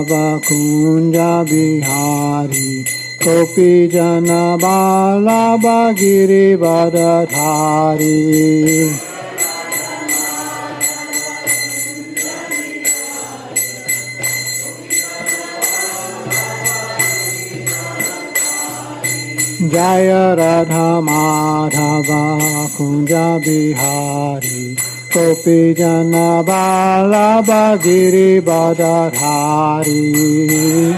Madhava Kunja Bihari Gopi Jana Vallabha Girivardhari Jaya Radha Madhava Kunja Bihari Gopi Jana Vallabha Girivardhari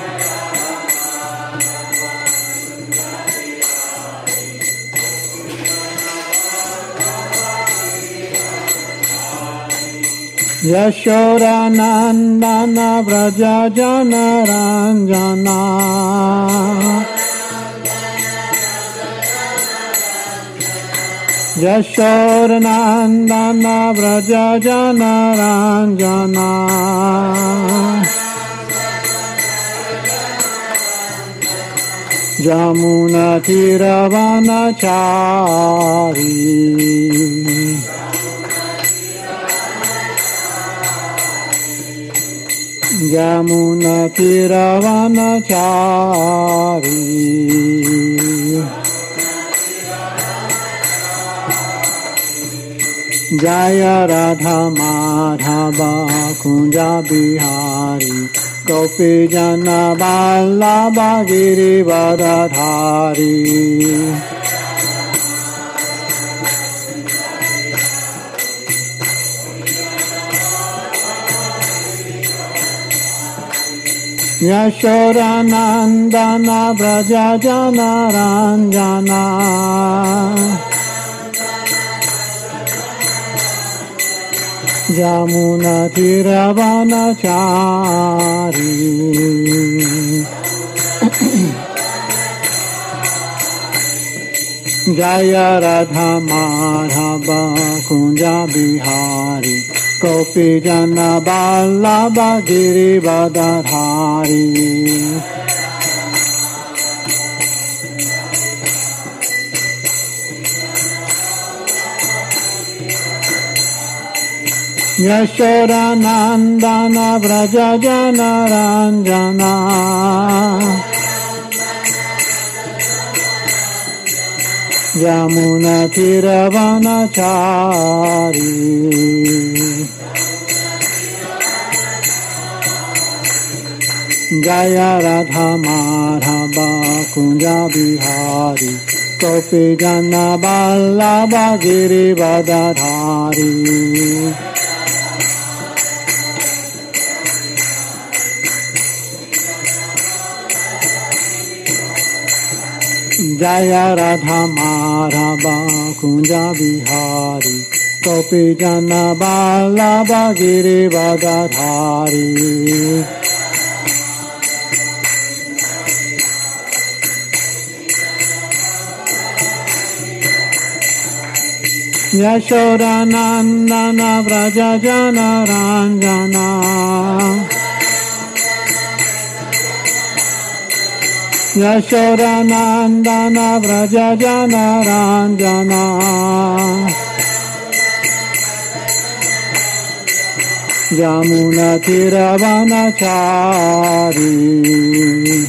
Yashoda Nandana Vraja Jana Ranjana Yashoda Nandana Vraja Jana Ranjana Jamuna Tiravanachari Jamuna Tiravanachari Jaya Radha Madhava Kunja Bihari Gopi Jana Vallabha Girivardhari Yashoda Nandana Vraja Jana Ranjana Jamuna Tiravanachari Jaya Radha Madhava Kunja Bihari Gopi Jana Vallabha Girivardhari Yashoda Nandana Vraja Jana Ranjana Jamuna Tiravanachari Jaya Radha Madhava Kunja Bihari Gopi Jana Vallabha Girivardhari Jaya Radha Madhava Kunja Bihari Gopi Jana Vallabha Girivardhari Yashoda Nandana Vraja Jana Ranjana Yashoda Nandana Vraja Jana Ranjana Jamuna Tiravanachari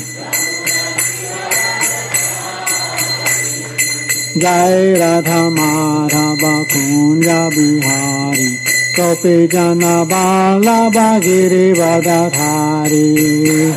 Jai Radha Madhava Kunja Bihari Gopi Jana Vallabha Girivardhari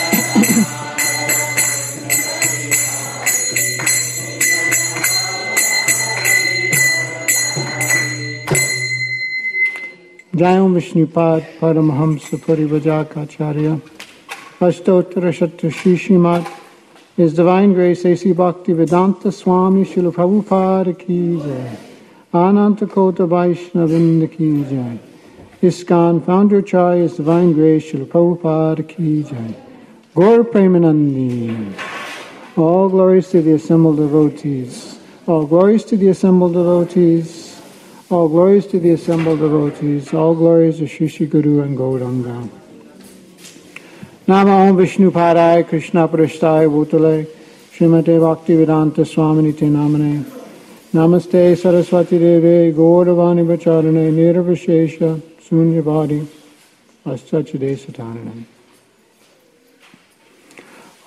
Jayam Vishnupad Paramhamsa Parivajaka Ashtottara Shatra Shri Srimad His Divine Grace A.C. Bhakti Vedanta Swami Srila Prabhupada Ki Jai Ananta Kota Vaishnavinda Ki Jai ISKCON Founder Chai His Divine Grace Srila Prabhupada Ki Jai Gaur Premanandi. All glories to the assembled devotees. All glories to the assembled devotees. All glories to the assembled devotees. All glories to Shri Shri Guru and Gauranga. Nama Om Vishnu Padaya Krishna Prasthaya Bhutale Srimate Bhaktivedanta Swaminite Namane Namaste Saraswati Deve Gauravani Vacharane Nirvishesha Sunyavadi Aschachade Satananam.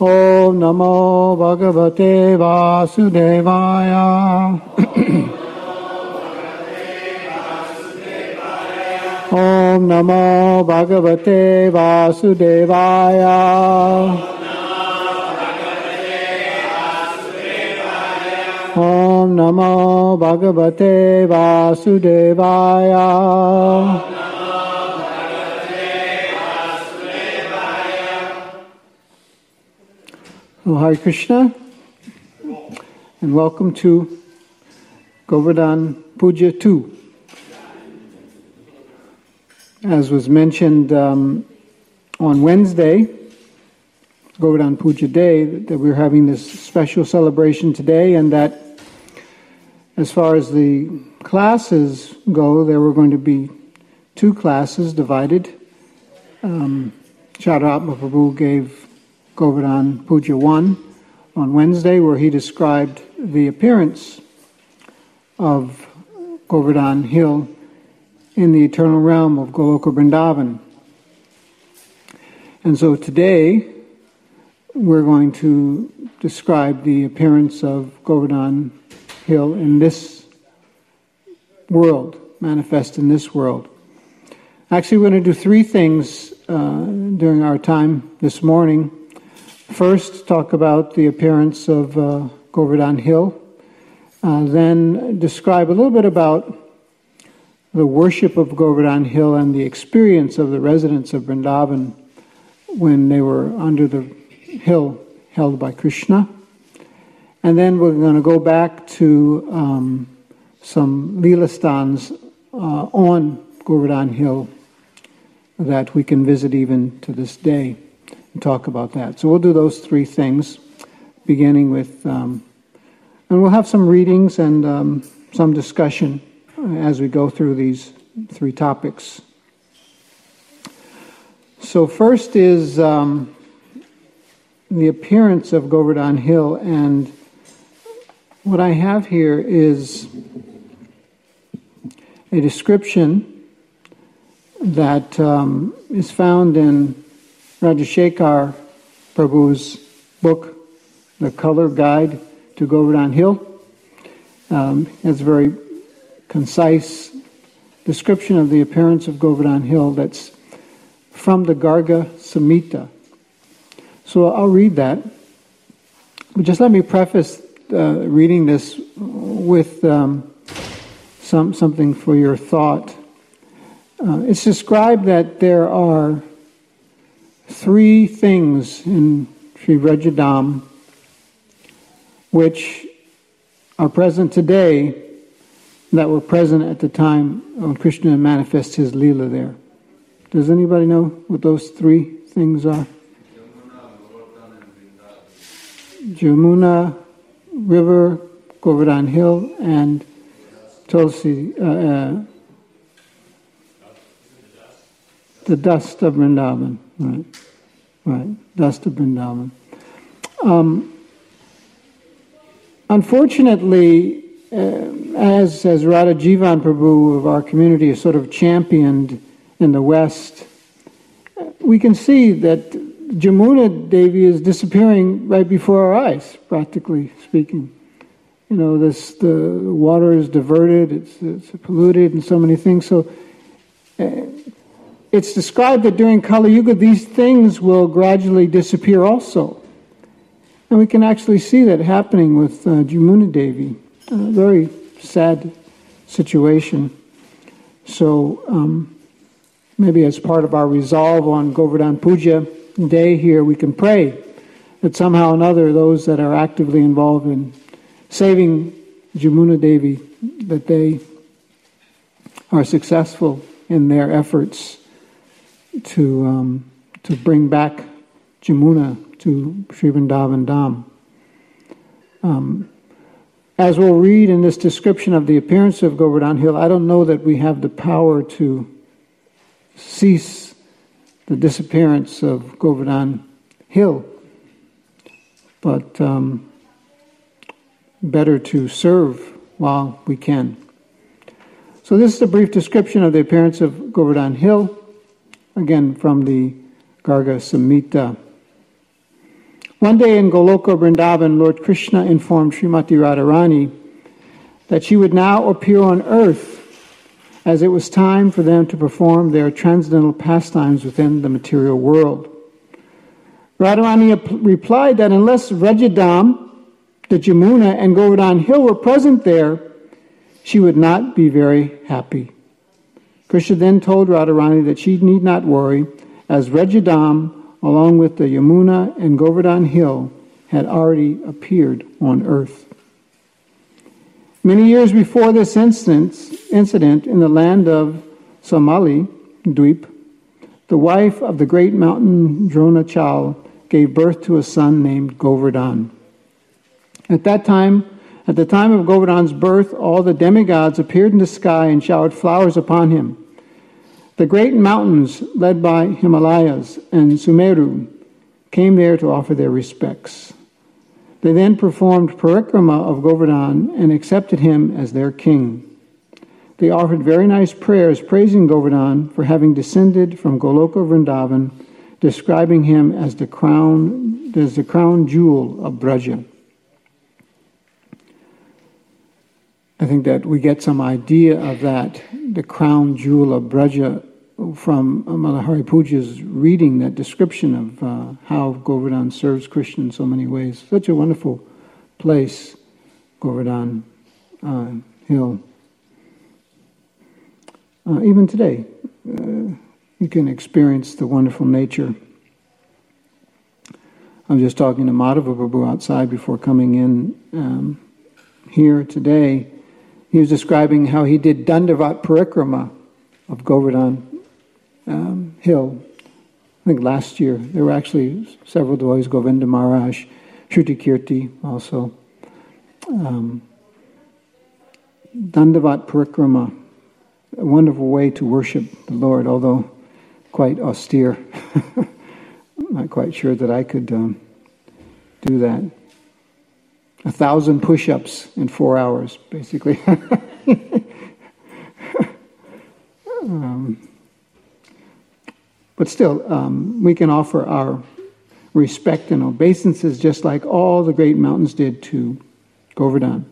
Om Namo Bhagavate Vasudevaya. Om Namo Bhagavate Vasudevaya. Om Namo Bhagavate Vasudevaya. Oh, Hare Krishna, and welcome to Govardhan Puja 2. As was mentioned on Wednesday, Govardhan Puja Day, that we're having this special celebration today, and that as far as the classes go, there were going to be 2 classes divided. Chaitanya Prabhu gave Govardhan Puja 1 on Wednesday, where he described the appearance of Govardhan Hill in the eternal realm of Goloka Vrindavan. And so today, we're going to describe the appearance of Govardhan Hill in this world, manifest in this world. Actually, we're going to do 3 things during our time this morning. First, talk about the appearance of Govardhan Hill. Then describe a little bit about the worship of Govardhan Hill and the experience of the residents of Vrindavan when they were under the hill held by Krishna. And then we're going to go back to some Leela stans on Govardhan Hill that we can visit even to this day and talk about that. So we'll do those 3 things, beginning with, and we'll have some readings and some discussion as we go through these 3 topics. So first is the appearance of Govardhan Hill, and what I have here is a description that is found in Rajashekar Prabhu's book, The Color Guide to Govardhan Hill. It's a very concise description of the appearance of Govardhan Hill that's from the Garga Samhita. So I'll read that. But just let me preface reading this with something for your thought. It's described that there are 3 things in Sri Vrajadham which are present today that were present at the time when Krishna manifests his Leela there. Does anybody know what those 3 things are? Jamuna, river, Govardhan Hill, and Tulsi, the dust of Vrindavan. Right, dust of Vrindavan. Unfortunately, as Radha Jivan Prabhu of our community is sort of championed in the West, we can see that Jamuna Devi is disappearing right before our eyes, practically speaking. You know, the water is diverted, it's polluted, and so many things. So it's described that during Kali Yuga, these things will gradually disappear also. And we can actually see that happening with Jamuna Devi. A very sad situation. So maybe as part of our resolve on Govardhan Puja Day here, we can pray that somehow or another those that are actively involved in saving Jamuna Devi, that they are successful in their efforts to bring back Jamuna to Sri Vrindavan Dham. As we'll read in this description of the appearance of Govardhan Hill, I don't know that we have the power to cease the disappearance of Govardhan Hill, but better to serve while we can. So this is a brief description of the appearance of Govardhan Hill, again from the Garga Samhita. One day in Goloka Vrindavan, Lord Krishna informed Srimati Radharani that she would now appear on earth, as it was time for them to perform their transcendental pastimes within the material world. Radharani replied that unless Rajadam, the Jamuna, and Govardhan Hill were present there, she would not be very happy. Krishna then told Radharani that she need not worry, as Rajadam, along with the Yamuna and Govardhan Hill, had already appeared on earth. Many years before this incident in the land of Samali Dweep, the wife of the great mountain Dronachal gave birth to a son named Govardhan. At the time of Govardhan's birth, all the demigods appeared in the sky and showered flowers upon him. The great mountains, led by Himalayas and Sumeru, came there to offer their respects. They then performed parikrama of Govardhan and accepted him as their king. They offered very nice prayers praising Govardhan for having descended from Goloka Vrindavan, describing him as the crown jewel of Braja. I think that we get some idea of that, the crown jewel of Braja, from Malahari Puja's reading, that description of how Govardhan serves Krishna in so many ways. Such a wonderful place, Govardhan Hill. Even today, you can experience the wonderful nature. I was just talking to Madhava Prabhu outside before coming in here today. He was describing how he did Dandavat Parikrama of Govardhan Hill. I think last year there were actually several devotees, Govinda Maharaj, Shruti Kirti also. Dandavat Parikrama, a wonderful way to worship the Lord, although quite austere. I'm not quite sure that I could do that. 1,000 push-ups in 4 hours, basically. But still, we can offer our respect and obeisances just like all the great mountains did to Govardhan.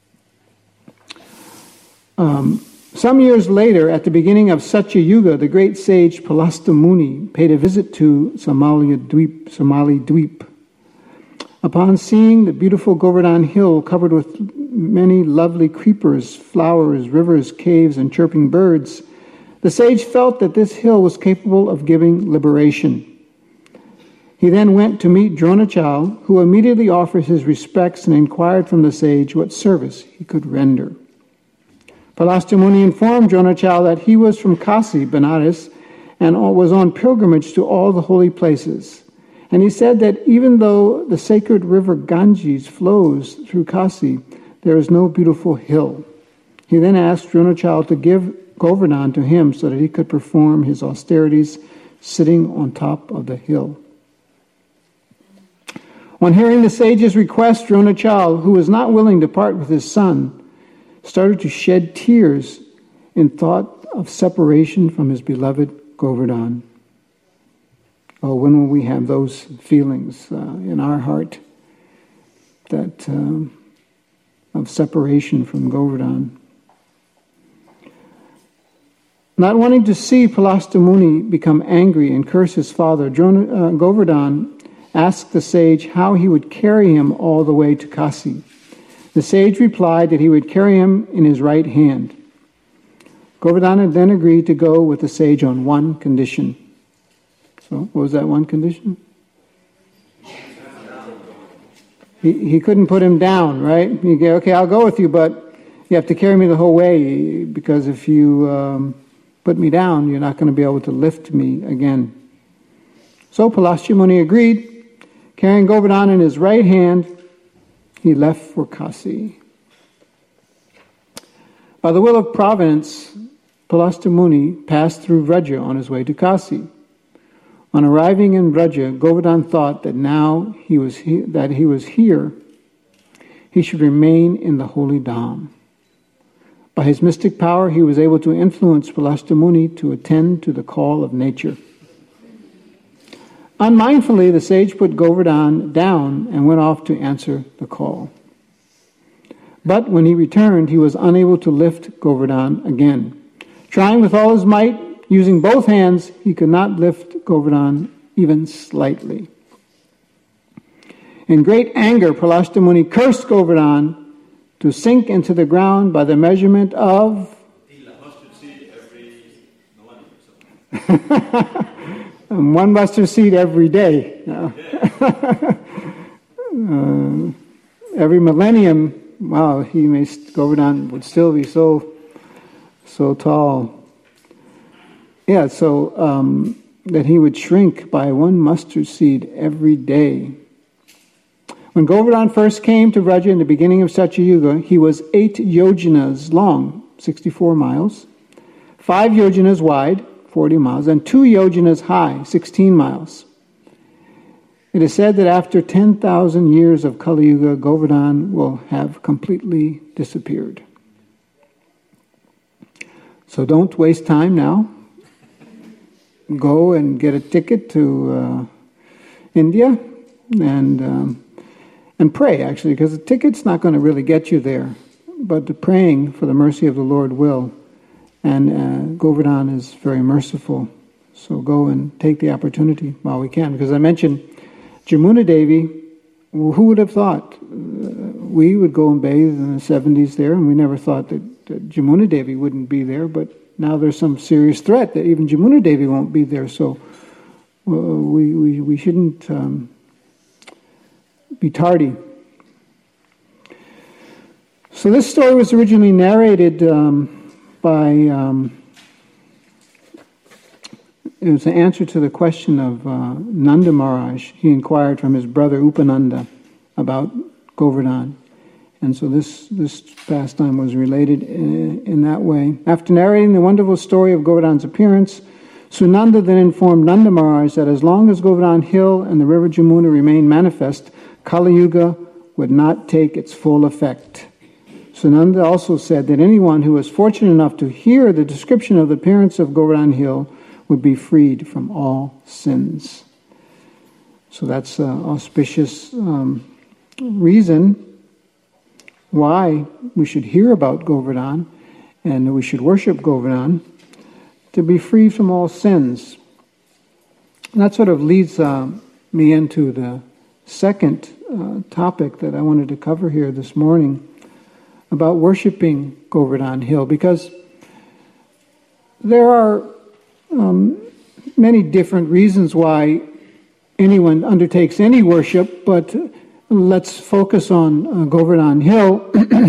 Some years later, at the beginning of Satya Yuga, the great sage Palasta Muni paid a visit to Samali Dweep. Upon seeing the beautiful Govardhan Hill covered with many lovely creepers, flowers, rivers, caves, and chirping birds, the sage felt that this hill was capable of giving liberation. He then went to meet Dronachal, who immediately offered his respects and inquired from the sage what service he could render. Palasta Muni informed Dronachal that he was from Kasi, Benares, and was on pilgrimage to all the holy places. And he said that even though the sacred river Ganges flows through Kasi, there is no beautiful hill. He then asked Dronachal to give Govardhan to him so that he could perform his austerities sitting on top of the hill. On hearing the sage's request, Dronachal, who was not willing to part with his son, started to shed tears in thought of separation from his beloved Govardhan. Oh, when will we have those feelings in our heart that of separation from Govardhan? Not wanting to see Palasta Muni become angry and curse his father, Govardhan asked the sage how he would carry him all the way to Kasi. The sage replied that he would carry him in his right hand. Govardhan then agreed to go with the sage on one condition. So, what was that one condition? He couldn't put him down, right? You go, okay, I'll go with you, but you have to carry me the whole way, because if you put me down, you're not going to be able to lift me again. So Palasta Muni agreed. Carrying Govardhan in his right hand, he left for Kasi. By the will of Providence, Palasta Muni passed through Vraja on his way to Kasi. On arriving in Vraja, Govardhan thought that now he was here, he should remain in the holy Dham. By his mystic power, he was able to influence Palasta Muni to attend to the call of nature. Unmindfully, the sage put Govardhan down and went off to answer the call. But when he returned, he was unable to lift Govardhan again. Trying with all his might, using both hands, he could not lift Govardhan even slightly. In great anger, Prahlasta Muni cursed Govardhan to sink into the ground by the measurement of one mustard seed every day. Every millennium, wow, Govardhan would still be so tall. Yeah, so that he would shrink by one mustard seed every day. When Govardhan first came to Vraja in the beginning of Satyayuga, he was 8 yojanas long, 64 miles, 5 yojanas wide, 40 miles, and 2 yojanas high, 16 miles. It is said that after 10,000 years of Kali Yuga, Govardhan will have completely disappeared. So don't waste time now. Go and get a ticket to India and pray, actually, because the ticket's not going to really get you there. But the praying for the mercy of the Lord will. And Govardhan is very merciful. So go and take the opportunity while we can. Because I mentioned Jamuna Devi, who would have thought? We would go and bathe in the 70s there, and we never thought that Jamuna Devi wouldn't be there. But now there's some serious threat that even Jamuna Devi won't be there. So we shouldn't be tardy. So this story was originally narrated by, it was an answer to the question of Nanda Maharaj. He inquired from his brother Upananda about Govardhan. And so this pastime was related in that way. After narrating the wonderful story of Govardhan's appearance, Sunanda then informed Nanda Maharaj that as long as Govardhan Hill and the river Jamuna remained manifest, Kali Yuga would not take its full effect. Sunanda also said that anyone who was fortunate enough to hear the description of the appearance of Govardhan Hill would be freed from all sins. So that's an auspicious reason why we should hear about Govardhan and we should worship Govardhan, to be free from all sins. And that sort of leads me into the second topic that I wanted to cover here this morning about worshiping Govardhan Hill, because there are many different reasons why anyone undertakes any worship, but let's focus on Govardhan Hill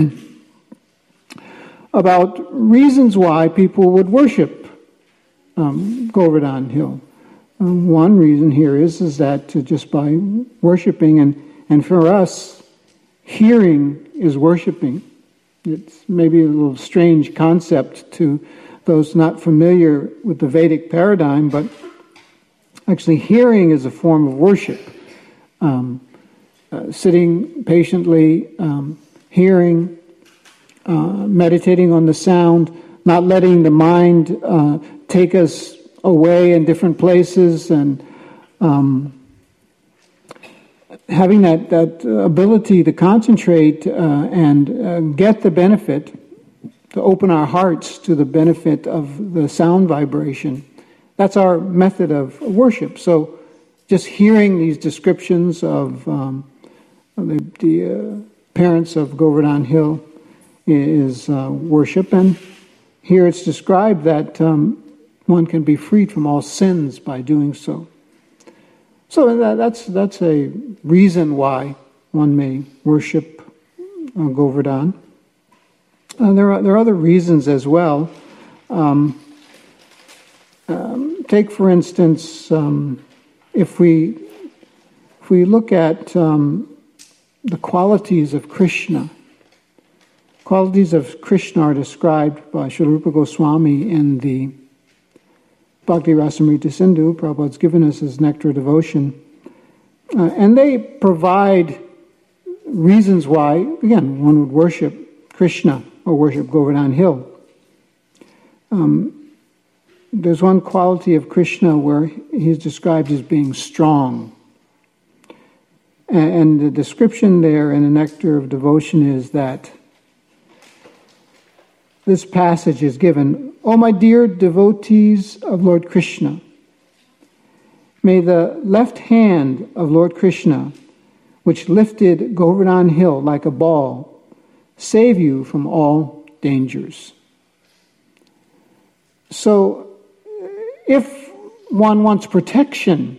about reasons why people would worship Govardhan Hill. One reason here is that just by worshiping, and for us, hearing is worshiping. It's maybe a little strange concept to those not familiar with the Vedic paradigm, but actually hearing is a form of worship. Sitting patiently, hearing, meditating on the sound, not letting the mind take us away in different places, and having that ability to concentrate and get the benefit, to open our hearts to the benefit of the sound vibration. That's our method of worship. So just hearing these descriptions of the appearance of Govardhan Hill is worship. And here it's described that one can be freed from all sins by doing so. So that's a reason why one may worship Govardhan. There are other reasons as well. Take, for instance, if we look at the qualities of Krishna. Qualities of Krishna are described by Srila Rupa Goswami in the Bhakti Rasamrita Sindhu. Prabhupada's given us as Nectar of Devotion. And they provide reasons why, again, one would worship Krishna or worship Govardhan Hill. there's one quality of Krishna where he's described as being strong. And the description there in the Nectar of Devotion is that this passage is given, "O my dear devotees of Lord Krishna, may the left hand of Lord Krishna, which lifted Govardhan Hill like a ball, save you from all dangers." So, if one wants protection,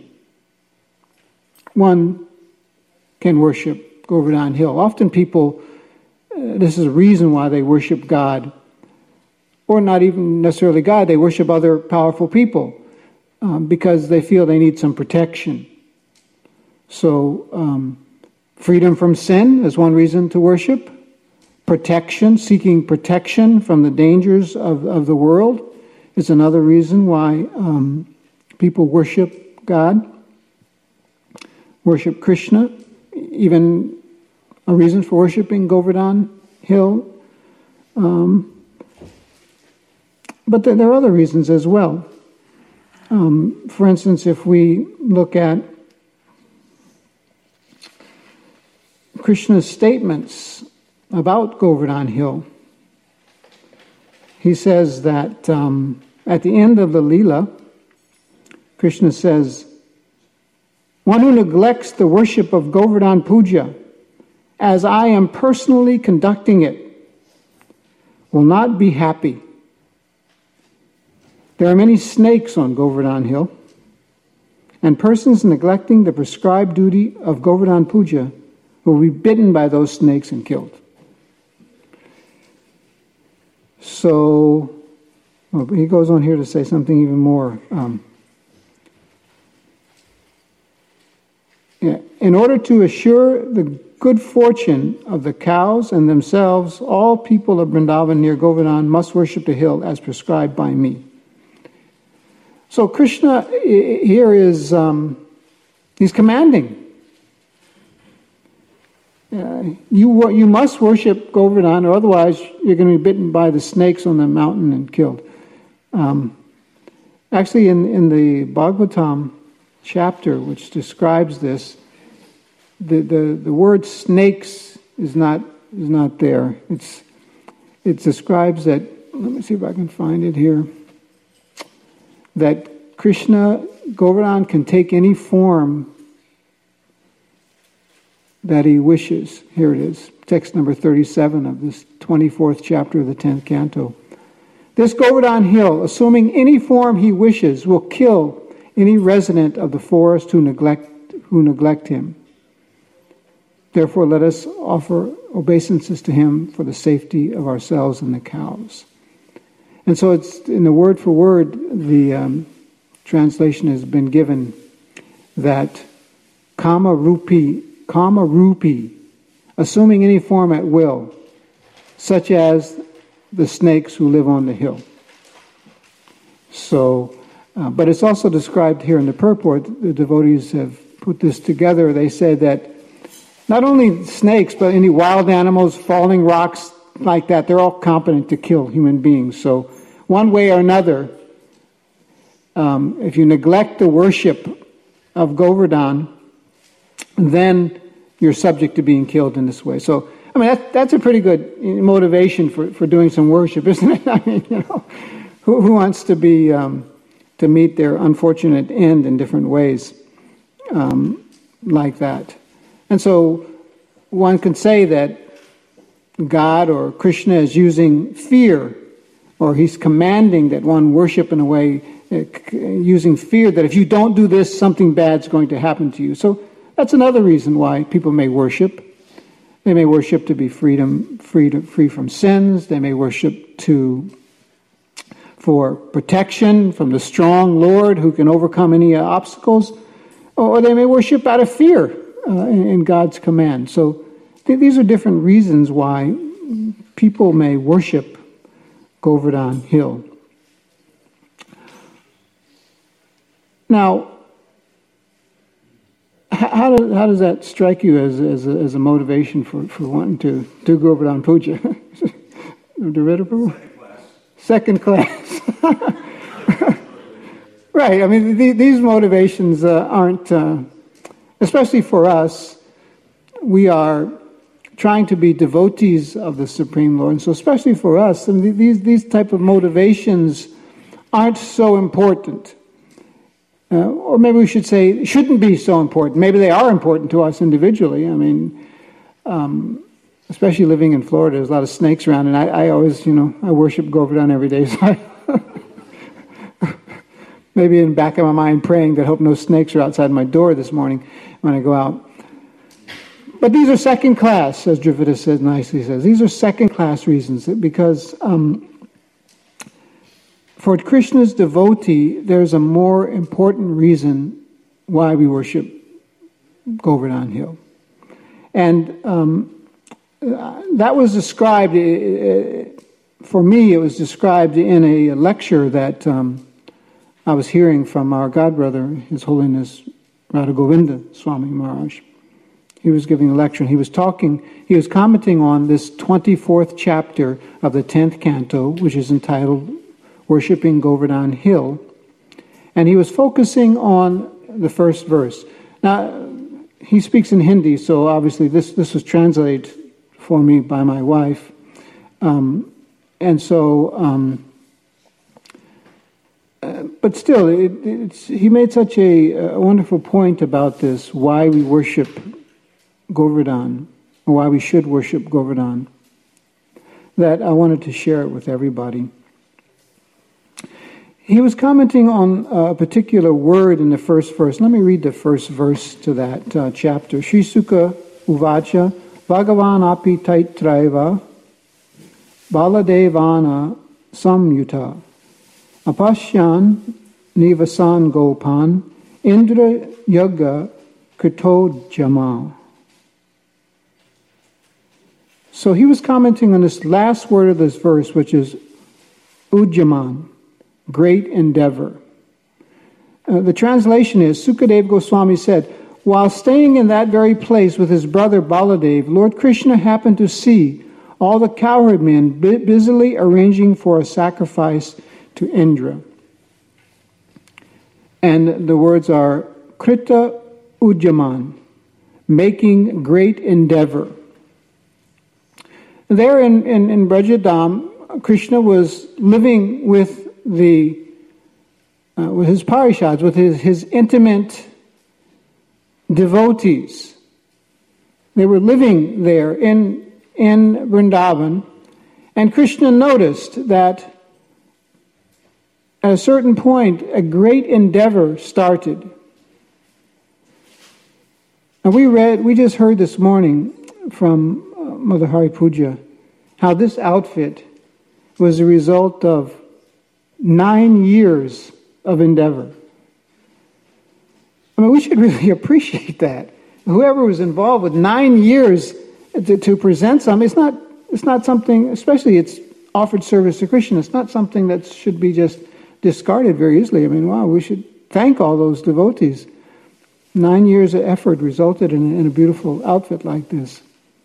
one can worship Govardhan Hill. Often people, this is a reason why they worship God, or not even necessarily God, they worship other powerful people because they feel they need some protection. So, freedom from sin is one reason to worship. Protection, seeking protection from the dangers of the world is another reason why people worship God, worship Krishna. Even a reason for worshiping Govardhan Hill. But there are other reasons as well. For instance, if we look at Krishna's statements about Govardhan Hill, he says that at the end of the Leela, Krishna says, "One who neglects the worship of Govardhan Puja, as I am personally conducting it, will not be happy. There are many snakes on Govardhan Hill, and persons neglecting the prescribed duty of Govardhan Puja will be bitten by those snakes and killed." So, he goes on here to say something even more. In order to assure the good fortune of the cows and themselves, all people of Vrindavan near Govardhan must worship the hill as prescribed by me. So Krishna here is, he's commanding. You must worship Govardhan, or otherwise you're going to be bitten by the snakes on the mountain and killed. Actually, in the Bhagavatam chapter, which describes this, the word snakes is not there. It describes that. Let me see if I can find it here. That Krishna, Govardhan, can take any form that he wishes. Here it is, text number 37 of this 24th chapter of the 10th canto. This Govardhan Hill, assuming any form he wishes, will kill any resident of the forest who neglect him. Therefore, let us offer obeisances to him for the safety of ourselves and the cows. And so it's in the word for word, the translation has been given that Kama Rupi, assuming any form at will, such as the snakes who live on the hill. So, but it's also described here in the purport. The devotees have put this together. They said that not only snakes, but any wild animals, falling rocks like that, they're all competent to kill human beings. So one way or another, if you neglect the worship of Govardhan, then you're subject to being killed in this way. So, I mean, that's a pretty good motivation for doing some worship, isn't it? I mean, you know, who wants to be to meet their unfortunate end in different ways like that? And so one can say that God or Krishna is using fear, or he's commanding that one worship in a way using fear that if you don't do this, something bad's going to happen to you. So that's another reason why people may worship. They may worship to be free from sins. They may worship for protection from the strong Lord who can overcome any obstacles. Or they may worship out of fear in God's command. So these are different reasons why people may worship Govardhan Hill. Now, how does that strike you as a motivation for wanting to do Govardhan Puja? Second class. Right. I mean, these motivations aren't, especially for us, we are trying to be devotees of the Supreme Lord. And so especially for us, I mean, these type of motivations aren't so important. Or maybe we should say shouldn't be so important. Maybe they are important to us individually. I mean, especially living in Florida, there's a lot of snakes around, and I always, I worship Govardhan every day. So maybe in the back of my mind praying that I hope no snakes are outside my door this morning when I go out. But these are second class, as Dravida says nicely says. These are second class reasons because for Krishna's devotee, there's a more important reason why we worship Govardhan Hill. And that was described, for me, it was described in a lecture that I was hearing from our godbrother, His Holiness Radha Govinda Swami Maharaj. He was giving a lecture, and he was commenting on this 24th chapter of the 10th canto, which is entitled Worshipping Govardhan Hill. And he was focusing on the first verse. Now, he speaks in Hindi, so obviously this was translated for me by my wife. But still, he made such a wonderful point about this, why we worship Govardhan, or why we should worship Govardhan, that I wanted to share it with everybody. He was commenting on a particular word in the first verse. Let me read the first verse to that chapter. Shri Sukha Uvacha Bhagavan api taitraiva Baladevana samyuta Apashyan nivasan gopan Indra yaga krito jama. So he was commenting on this last word of this verse, which is Ujjaman, great endeavor. The translation is, Sukadeva Goswami said, while staying in that very place with his brother Baladev, Lord Krishna happened to see all the cowherd men busily arranging for a sacrifice to Indra. And the words are, Krita Ujjaman, making great endeavor. There in Brajadam, Krishna was living with his parishads, with his intimate devotees. They were living there in Vrindavan, and Krishna noticed that at a certain point, a great endeavor started. And we just heard this morning from Mother Hari Puja how this outfit was a result of 9 years of endeavor. I mean, we should really appreciate that. Whoever was involved with 9 years to present something, it's not something, especially it's offered service to Krishna, it's not something that should be just discarded very easily. I mean, wow, we should thank all those devotees. 9 years of effort resulted in a beautiful outfit like this.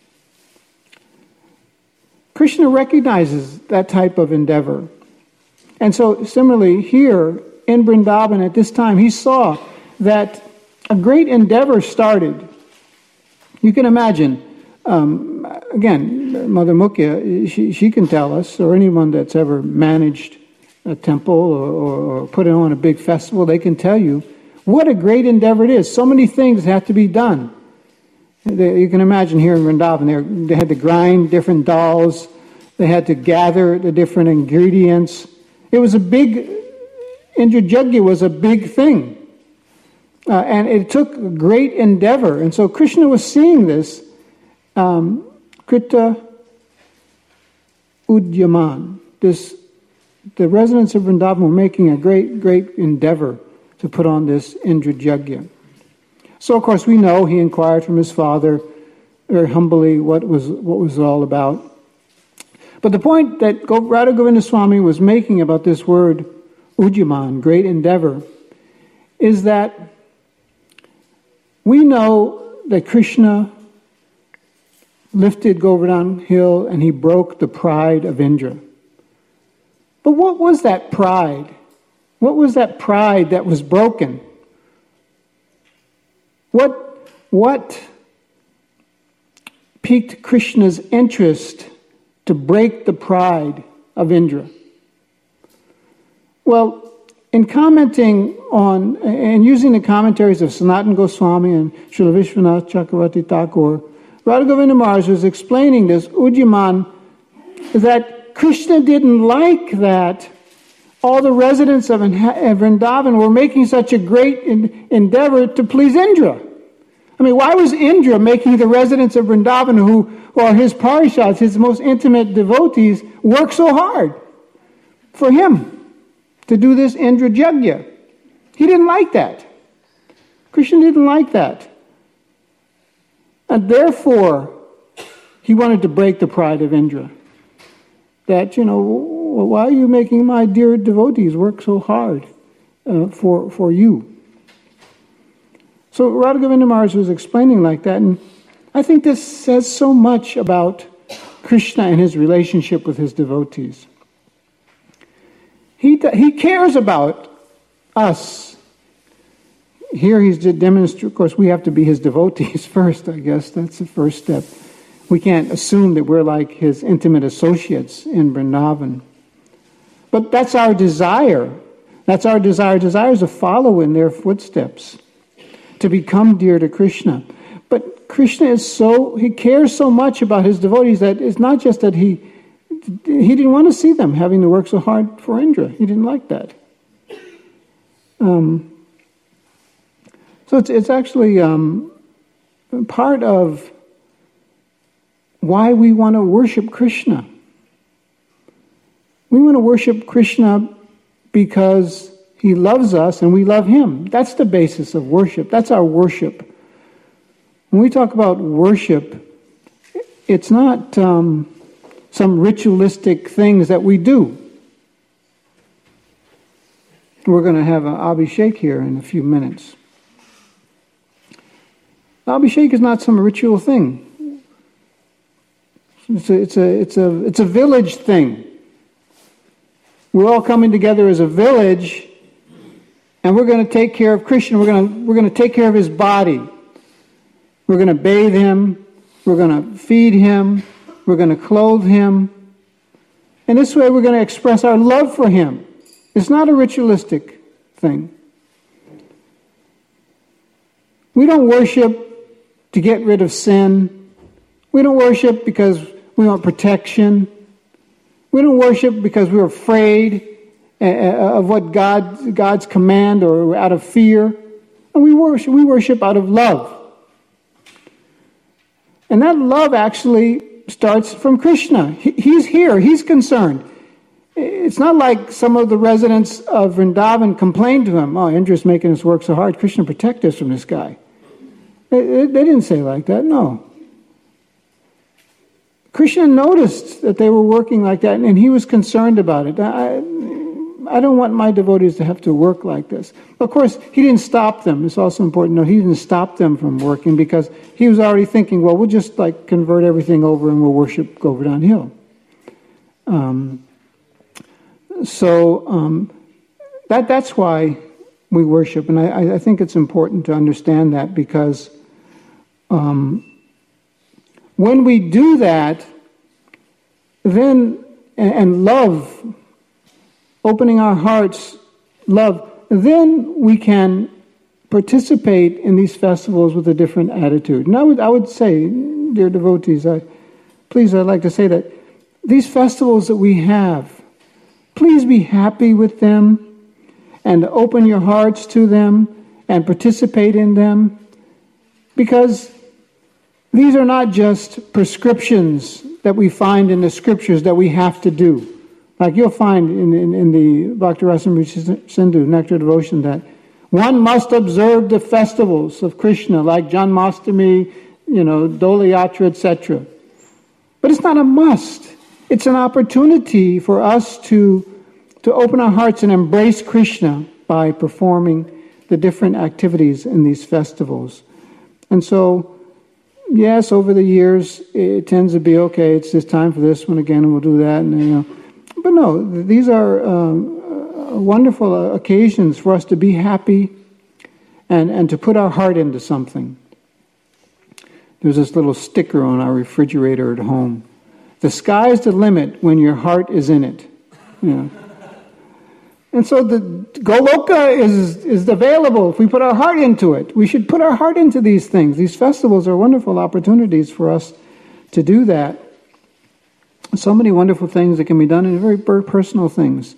Krishna recognizes that type of endeavor. And so similarly here in Vrindavan at this time, he saw that a great endeavor started. You can imagine, again, Mother Mukhya, she can tell us, or anyone that's ever managed a temple or put on a big festival, they can tell you what a great endeavor it is. So many things have to be done. You can imagine here in Vrindavan, they had to grind different dals, they had to gather the different ingredients. It was a big, Indrajagya was a big thing. And it took great endeavor. And so Krishna was seeing this, Krita Udyaman, the residents of Vrindavan were making a great, great endeavor to put on this Indrajagya. So, of course, we know he inquired from his father very humbly what was all about. But the point that Radha Govinda Swami was making about this word, Ujjaman, great endeavor, is that we know that Krishna lifted Govardhan Hill and he broke the pride of Indra. But what was that pride? What was that pride that was broken? What piqued Krishna's interest to break the pride of Indra? Well, in commenting on and using the commentaries of Sanatana Goswami and Srila Vishwanath Chakravarti Thakur, Radha Govinda Maharaj was explaining this, Ujjaman, that Krishna didn't like that all the residents of Vrindavan were making such a great endeavor to please Indra. I mean, why was Indra making the residents of Vrindavan, who are his parishads, his most intimate devotees, work so hard for him to do this Indra Yajna? He didn't like that. Krishna didn't like that. And therefore, he wanted to break the pride of Indra. That, why are you making my dear devotees work so hard for you? So Radha Govinda Maharaj was explaining like that, and I think this says so much about Krishna and his relationship with his devotees. He cares about us. Here he's demonstrating, of course, we have to be his devotees first, I guess. That's the first step. We can't assume that we're like his intimate associates in Vrindavan. But that's our desire. That's our desire. Desire is to follow in their footsteps, to become dear to Krishna. But Krishna he cares so much about his devotees that it's not just that he didn't want to see them having to work so hard for Indra. He didn't like that. So it's actually part of why we want to worship Krishna. We want to worship Krishna because he loves us and we love him. That's the basis of worship. That's our worship. When we talk about worship, it's not some ritualistic things that we do. We're going to have an Abhishek here in a few minutes. Abhishek is not some ritual thing. It's a village thing. We're all coming together as a village, and we're going to take care of Krishna. We're going to take care of his body. We're going to bathe him. We're going to feed him. We're going to clothe him. And this way we're going to express our love for him. It's not a ritualistic thing. We don't worship to get rid of sin. We don't worship because we want protection. We don't worship because we're afraid of what God's command or out of fear. And we worship out of love. And that love actually starts from Krishna. He's here. He's concerned. It's not like some of the residents of Vrindavan complained to him, "Oh, Indra's making us work so hard. Krishna, protect us from this guy." They didn't say like that, no. Krishna noticed that they were working like that, and he was concerned about it. I don't want my devotees to have to work like this. Of course, he didn't stop them. It's also important to know he didn't stop them from working because he was already thinking, well, we'll just convert everything over and we'll worship Govardhan Hill. That's why we worship, and I think it's important to understand that because when we do that, then, and love, opening our hearts, love, then we can participate in these festivals with a different attitude. And I would say, dear devotees, I'd like to say that these festivals that we have, please be happy with them and open your hearts to them and participate in them, because these are not just prescriptions that we find in the scriptures that we have to do. Like you'll find in the Bhakti Rasamrita Sindhu, Nectar Devotion, that one must observe the festivals of Krishna, like Janmashtami, Dola Yatra, etc. But it's not a must. It's an opportunity for us to open our hearts and embrace Krishna by performing the different activities in these festivals. And so, yes, over the years, it tends to be, okay, it's time for this one again, and we'll do that, and But no, these are wonderful occasions for us to be happy and to put our heart into something. There's this little sticker on our refrigerator at home. The sky's the limit when your heart is in it. Yeah. And so the Goloka is available if we put our heart into it. We should put our heart into these things. These festivals are wonderful opportunities for us to do that. So many wonderful things that can be done, and very personal things.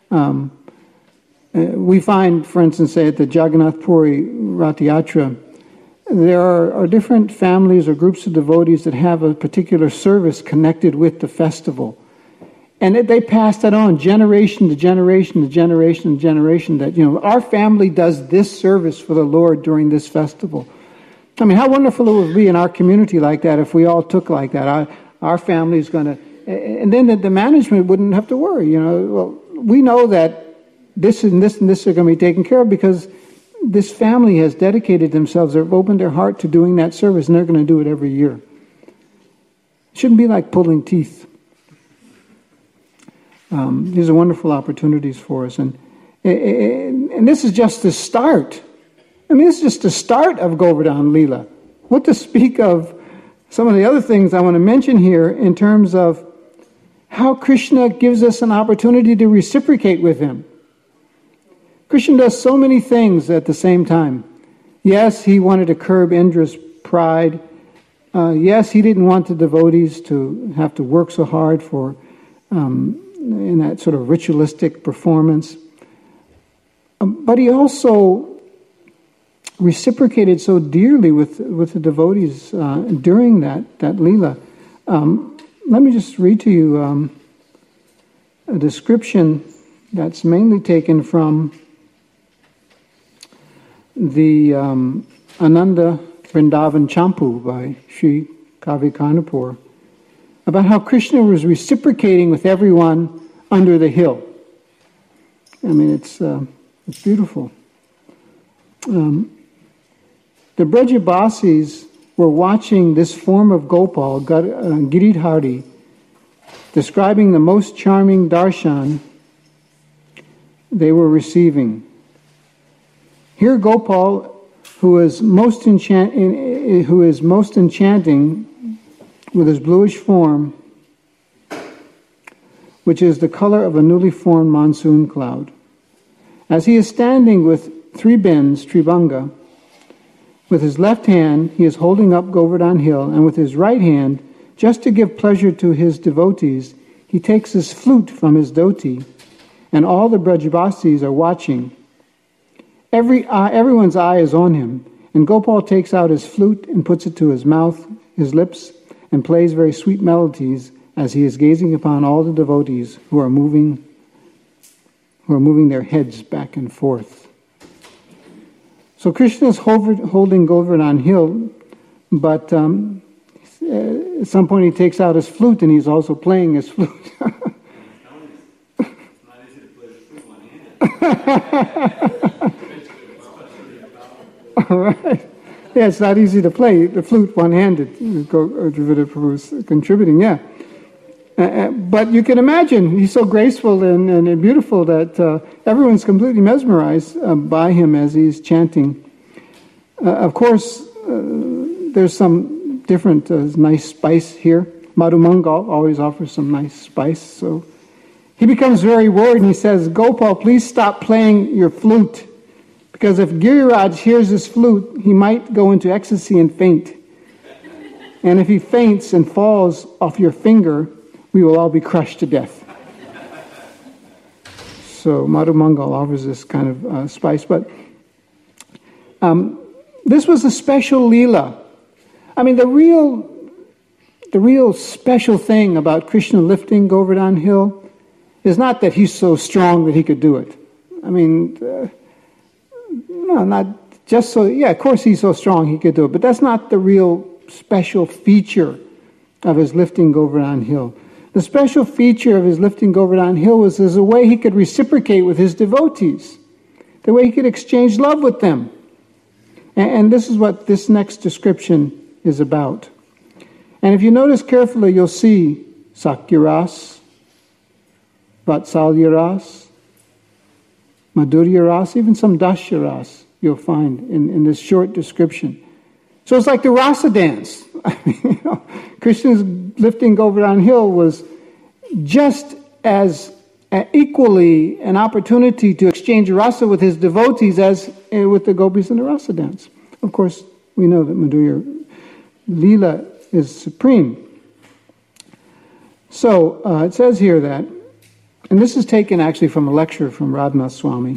We find, for instance, say at the Jagannath Puri Rath Yatra, there are different families or groups of devotees that have a particular service connected with the festival. And they pass that on generation to generation to generation to generation, that, our family does this service for the Lord during this festival. I mean, how wonderful it would be in our community like that if we all took like that. Our family is going to... And then the management wouldn't have to worry, Well, we know that this and this and this are going to be taken care of because this family has dedicated themselves, they've opened their heart to doing that service, and they're going to do it every year. It shouldn't be like pulling teeth. These are wonderful opportunities for us. And this is just the start. I mean, this is just the start of Govardhan Leela. What to speak of some of the other things I want to mention here in terms of how Krishna gives us an opportunity to reciprocate with him. Krishna does so many things at the same time. Yes, he wanted to curb Indra's pride. Yes, he didn't want the devotees to have to work so hard for in that sort of ritualistic performance. But he also reciprocated so dearly with the devotees during that Leela. Let me just read to you a description that's mainly taken from the Ananda Vrindavan Champu by Sri Kavi Karnapur, about how Krishna was reciprocating with everyone under the hill. I mean, it's beautiful. The Brajabasis were watching this form of Gopal, Giridhari, describing the most charming darshan they were receiving. Here Gopal, who is most enchanting with his bluish form, which is the color of a newly formed monsoon cloud. As he is standing with three bends, Tribanga, with his left hand he is holding up Govardhan Hill, and with his right hand, just to give pleasure to his devotees, he takes his flute from his dhoti, and all the Brajabasis are watching. Everyone's eye is on him, and Gopal takes out his flute and puts it to his mouth, his lips, and plays very sweet melodies as he is gazing upon all the devotees who are moving their heads back and forth. So Krishna is holding Govardhan Hill, but at some point he takes out his flute and he's also playing his flute. It's not easy to play the flute one-handed. All right. Yeah, it's not easy to play the flute one-handed. Dravida Prabhu's contributing, yeah. But you can imagine, he's so graceful and beautiful that everyone's completely mesmerized by him as he's chanting. Of course, there's some different nice spice here. Madhu Mangal always offers some nice spice. So he becomes very worried and he says, Gopal, please stop playing your flute. Because if Giriraj hears this flute, he might go into ecstasy and faint. And if he faints and falls off your finger, we will all be crushed to death. So Madhu Mangal offers this kind of spice. But this was a special Leela. I mean, the real special thing about Krishna lifting Govardhan Hill is not that he's so strong that he could do it. I mean... No, not just so... Yeah, of course he's so strong he could do it, but that's not the real special feature of his lifting Govardhan Hill. The special feature of his lifting Govardhan Hill was as a way he could reciprocate with his devotees, the way he could exchange love with them. And this is what this next description is about. And if you notice carefully, you'll see Sakyaras, Vatsalyaras, Madhurya Ras, even some Dasya Ras you'll find in this short description. So it's like the rasa dance. I mean, Krishna's lifting Govardhan Hill was just as equally an opportunity to exchange rasa with his devotees as with the gopis in the rasa dance. Of course, we know that Madhurya Leela is supreme. So it says here that, and this is taken actually from a lecture from Radhanath Swami.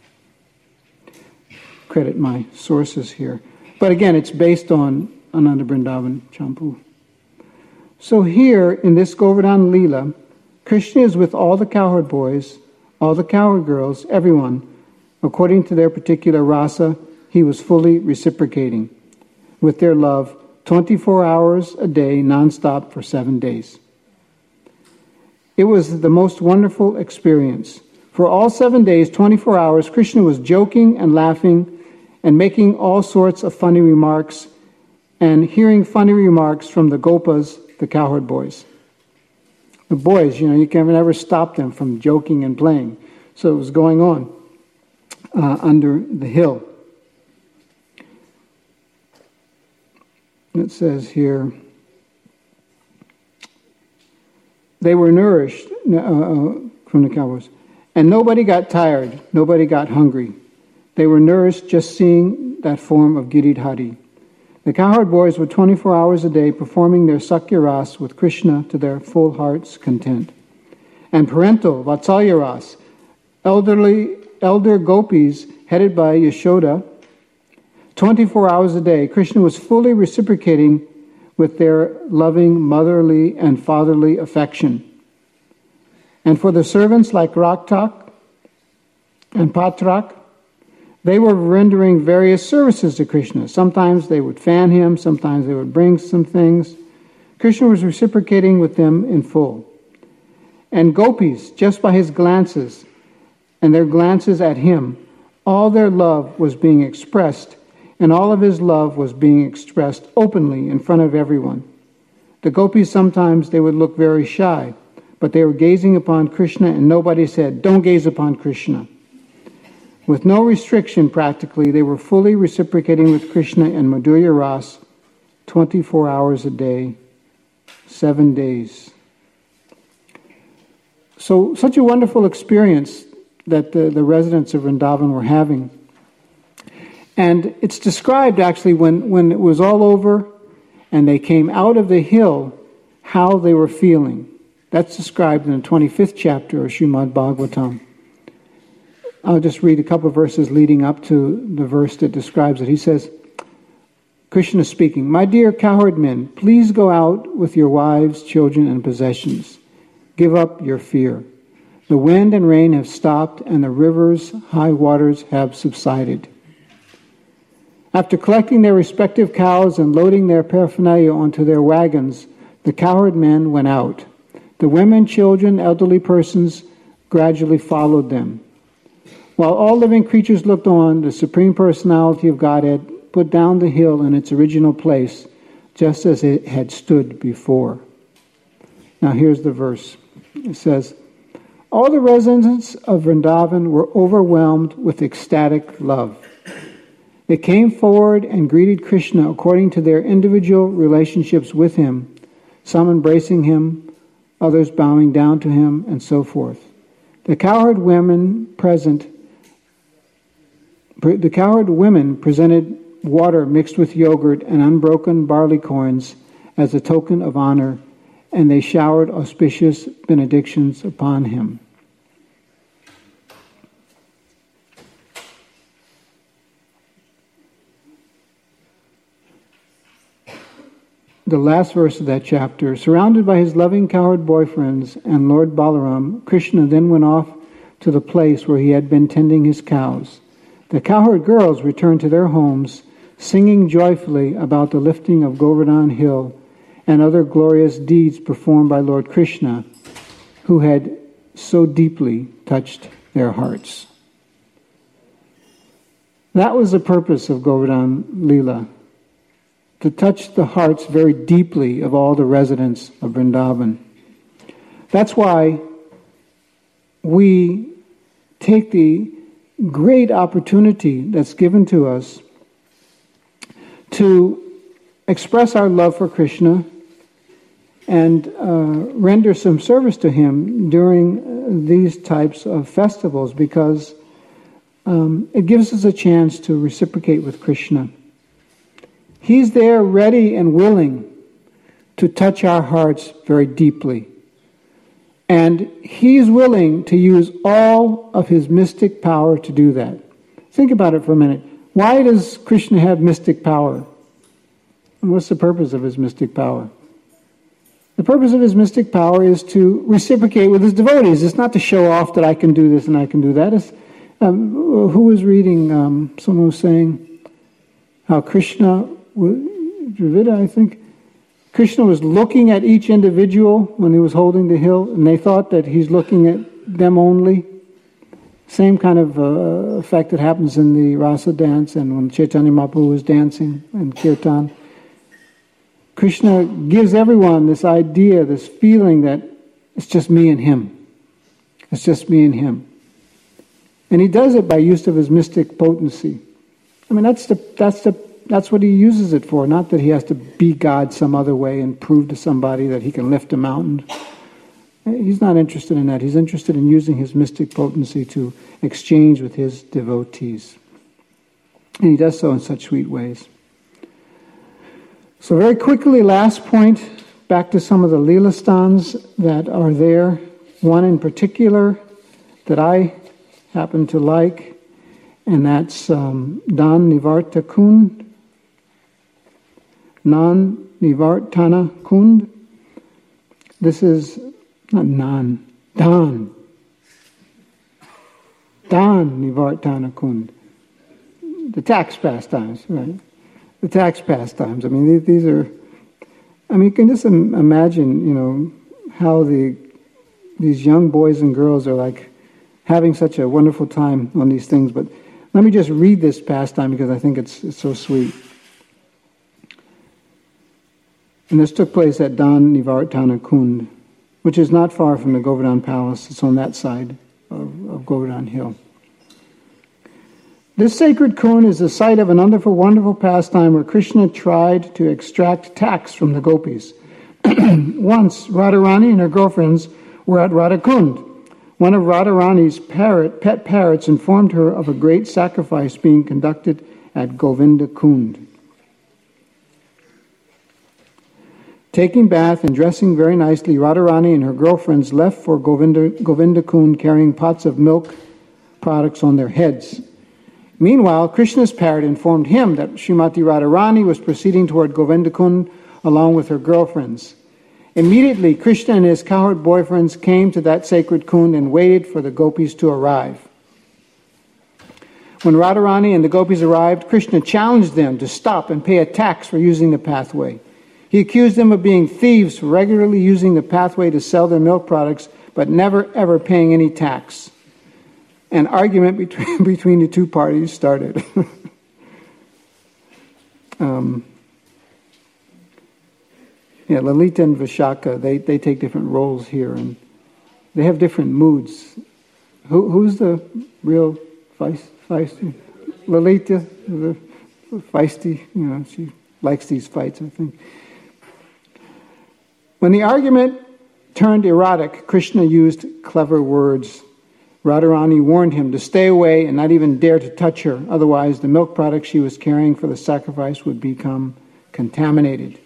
Credit my sources here. But again, it's based on Ananda Vrindavan Champu. So here, in this Govardhan Leela, Krishna is with all the cowherd boys, all the cowherd girls, everyone. According to their particular rasa, he was fully reciprocating with their love 24 hours a day, non-stop for 7 days. It was the most wonderful experience. For all 7 days, 24 hours, Krishna was joking and laughing and making all sorts of funny remarks and hearing funny remarks from the gopas, the cowherd boys. The boys, you can never stop them from joking and playing. So it was going on under the hill. It says here, they were nourished from the cowboys. And nobody got tired. Nobody got hungry. They were nourished just seeing that form of Giridhari. The cowherd boys were 24 hours a day performing their Sakya Ras with Krishna to their full heart's content. And parental, Vatsalya Ras, elder gopis headed by Yashoda, 24 hours a day, Krishna was fully reciprocating with their loving motherly and fatherly affection. And for the servants like Raktak and Patrak, they were rendering various services to Krishna. Sometimes they would fan him, sometimes they would bring some things. Krishna was reciprocating with them in full. And gopis, just by his glances and their glances at him, all their love was being expressed, and all of his love was being expressed openly in front of everyone. The gopis sometimes they would look very shy, but they were gazing upon Krishna and nobody said, "Don't gaze upon Krishna." With no restriction practically, they were fully reciprocating with Krishna and Madhurya Ras 24 hours a day, 7 days. So such a wonderful experience that the residents of Vrindavan were having. And it's described actually when it was all over and they came out of the hill, how they were feeling. That's described in the 25th chapter of Srimad Bhagavatam. I'll just read a couple of verses leading up to the verse that describes it. He says, Krishna speaking, "My dear cowherd men, please go out with your wives, children, and possessions. Give up your fear. The wind and rain have stopped, and the river's high waters have subsided." After collecting their respective cows and loading their paraphernalia onto their wagons, the cowherd men went out. The women, children, elderly persons gradually followed them. While all living creatures looked on, the Supreme Personality of Godhead put down the hill in its original place, just as it had stood before. Now here's the verse. It says, "All the residents of Vrindavan were overwhelmed with ecstatic love. They came forward and greeted Krishna according to their individual relationships with him, some embracing him, others bowing down to him, and so forth. The cowherd women presented water mixed with yogurt and unbroken barley corns as a token of honor, and they showered auspicious benedictions upon him." The last verse of that chapter, surrounded by his loving cowherd boyfriends and Lord Balaram, Krishna then went off to the place where he had been tending his cows. The cowherd girls returned to their homes, singing joyfully about the lifting of Govardhan Hill and other glorious deeds performed by Lord Krishna, who had so deeply touched their hearts. That was the purpose of Govardhan Leela, to touch the hearts very deeply of all the residents of Vrindavan. That's why we take the great opportunity that's given to us to express our love for Krishna and render some service to him during these types of festivals, because it gives us a chance to reciprocate with Krishna. He's there ready and willing to touch our hearts very deeply. And he's willing to use all of his mystic power to do that. Think about it for a minute. Why does Krishna have mystic power? And what's the purpose of his mystic power? The purpose of his mystic power is to reciprocate with his devotees. It's not to show off that I can do this and I can do that. Who was reading, someone was saying how Krishna, Dravida, I think, Krishna was looking at each individual when he was holding the hill, and they thought that he's looking at them only. Same kind of effect that happens in the Rasa dance and when Chaitanya Mahaprabhu was dancing in Kirtan. Krishna gives everyone this idea, this feeling that it's just me and him. It's just me and him. And he does it by use of his mystic potency. I mean, that's what he uses it for, not that he has to be God some other way and prove to somebody that he can lift a mountain. He's not interested in that. He's interested in using his mystic potency to exchange with his devotees. And he does so in such sweet ways. So very quickly, last point, back to some of the Leela stands that are there. One in particular that I happen to like, and that's Dan Nivarta Kund. Nan Nivartana Kund. This is not Nan, Dan. Dan Nivartana Kund. The tax pastimes, right? The tax pastimes. I mean, these are. I mean, you can just imagine, how these young boys and girls are like having such a wonderful time on these things. But let me just read this pastime because I think it's so sweet. And this took place at Dan Nivartana Kund, which is not far from the Govardhan Palace. It's on that side of Govardhan Hill. This sacred kund is the site of an wonderful pastime where Krishna tried to extract tax from the gopis. Once, Radharani and her girlfriends were at Radhakund. One of Radharani's pet parrots informed her of a great sacrifice being conducted at Govinda Kund. Taking bath and dressing very nicely, Radharani and her girlfriends left for Govinda Kund carrying pots of milk products on their heads. Meanwhile, Krishna's parrot informed him that Srimati Radharani was proceeding toward Govinda Kund along with her girlfriends. Immediately, Krishna and his cowherd boyfriends came to that sacred kund and waited for the gopis to arrive. When Radharani and the gopis arrived, Krishna challenged them to stop and pay a tax for using the pathway. He accused them of being thieves for regularly using the pathway to sell their milk products, but never ever paying any tax. An argument between the two parties started. Lalita and Vishaka, they take different roles here, and they have different moods. Who's the real feisty? Lalita, the feisty, she likes these fights, I think. When the argument turned erotic, Krishna used clever words. Radharani warned him to stay away and not even dare to touch her, otherwise the milk products she was carrying for the sacrifice would become contaminated.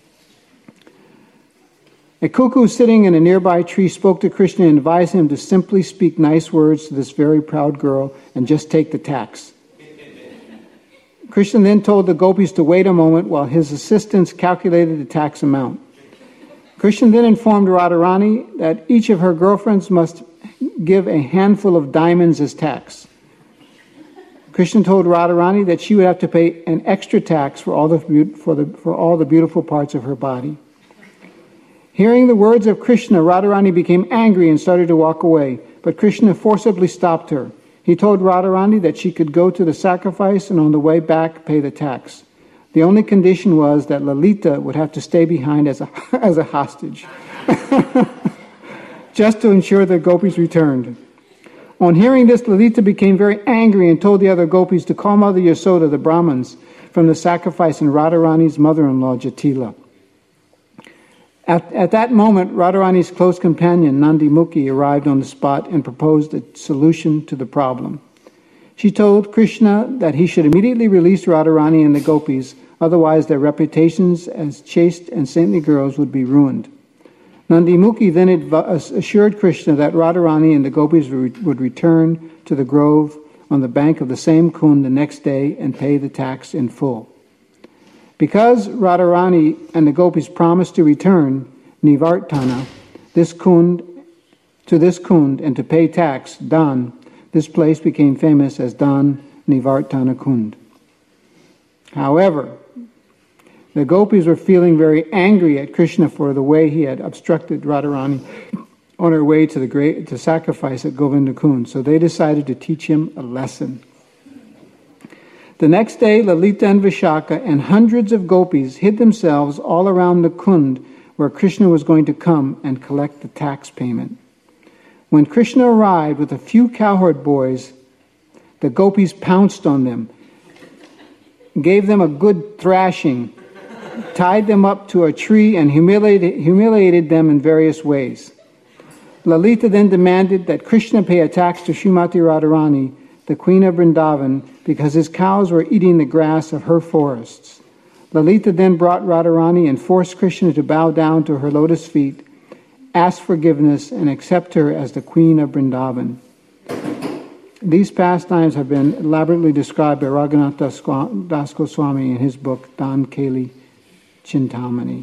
A cuckoo sitting in a nearby tree spoke to Krishna and advised him to simply speak nice words to this very proud girl and just take the tax. Krishna then told the gopis to wait a moment while his assistants calculated the tax amount. Krishna then informed Radharani that each of her girlfriends must give a handful of diamonds as tax. Krishna told Radharani that she would have to pay an extra tax for all the beautiful parts of her body. Hearing the words of Krishna, Radharani became angry and started to walk away, but Krishna forcibly stopped her. He told Radharani that she could go to the sacrifice and on the way back pay the tax. The only condition was that Lalita would have to stay behind as a hostage, just to ensure the gopis returned. On hearing this, Lalita became very angry and told the other gopis to call Mother Yasoda, the Brahmins, from the sacrifice, and Radharani's mother-in-law, Jatila. At that moment, Radharani's close companion, Nandi Mukhi, arrived on the spot and proposed a solution to the problem. She told Krishna that he should immediately release Radharani and the gopis, otherwise their reputations as chaste and saintly girls would be ruined. Nandi Mukhi then assured Krishna that Radharani and the gopis would return to the grove on the bank of the same Kund the next day and pay the tax in full. Because Radharani and the gopis promised to return Nivartana, this Kund, and to pay tax, Dan, this place became famous as Dan Nivartana Kund. However, the gopis were feeling very angry at Krishna for the way he had obstructed Radharani on her way to sacrifice at Govinda Kund, so they decided to teach him a lesson. The next day, Lalita and Vishaka and hundreds of gopis hid themselves all around the Kund where Krishna was going to come and collect the tax payment. When Krishna arrived with a few cowherd boys, the gopis pounced on them, gave them a good thrashing, tied them up to a tree, and humiliated them in various ways. Lalita then demanded that Krishna pay a tax to Srimati Radharani, the queen of Vrindavan, because his cows were eating the grass of her forests. Lalita then brought Radharani and forced Krishna to bow down to her lotus feet, ask forgiveness, and accept her as the queen of Vrindavan. These pastimes have been elaborately described by Raghunath Das Goswami in his book, Dan Keli Chintamani.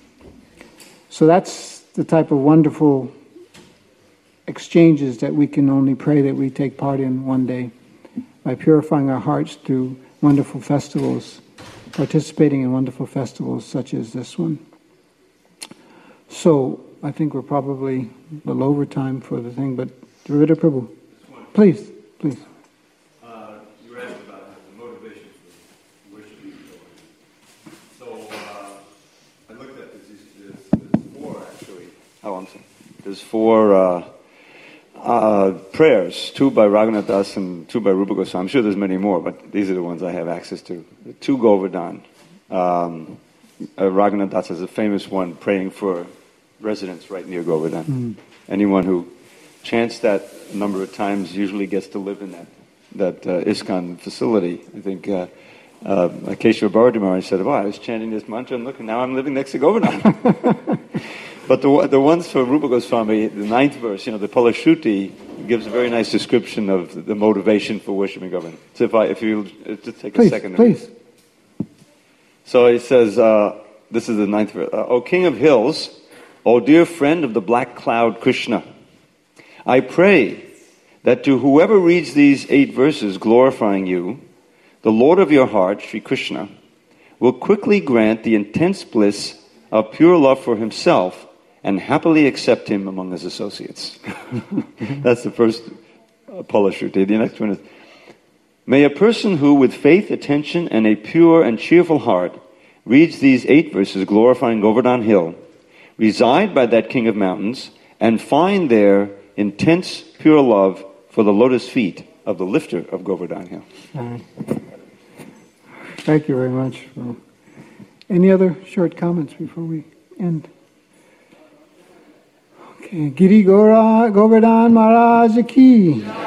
So that's the type of wonderful exchanges that we can only pray that we take part in one day, by purifying our hearts through wonderful festivals, participating in wonderful festivals such as this one. So, I think we're probably a little over time for the thing, but Dravida Prabhu, please. You were asked about the motivation for worshiping God. So, I looked at this. There's four, actually. Oh, I'm sorry. There's four prayers, two by Raghunath Das and two by Rupa Goswami. I'm sure there's many more, but these are the ones I have access to. Two Govardhan. Raghunath Das has a famous one praying for residents right near Govardhan. Anyone who chants that a number of times usually gets to live in that ISKCON facility. I think Keshava Bharati Maharaj said, I was chanting this mantra and look, now I'm living next to Govardhan. But the ones for Rupa Goswami, the 9th verse, the Palashruti, gives a very nice description of the motivation for worshiping Govardhan. So if you just take a second. Please. So he says, this is the 9th verse. O King of Hills, O dear friend of the black cloud Krishna, I pray that to whoever reads these 8 verses glorifying you, the Lord of your heart, Sri Krishna, will quickly grant the intense bliss of pure love for himself and happily accept him among his associates. That's the first Palashruti. The next one is, may a person who with faith, attention, and a pure and cheerful heart reads these 8 verses glorifying Govardhan Hill, reside by that king of mountains, and find there intense, pure love for the lotus feet of the lifter of Govardhan Hill. Thank you very much. Any other short comments before we end? Okay, Giri Govardhan Maharaj Ki.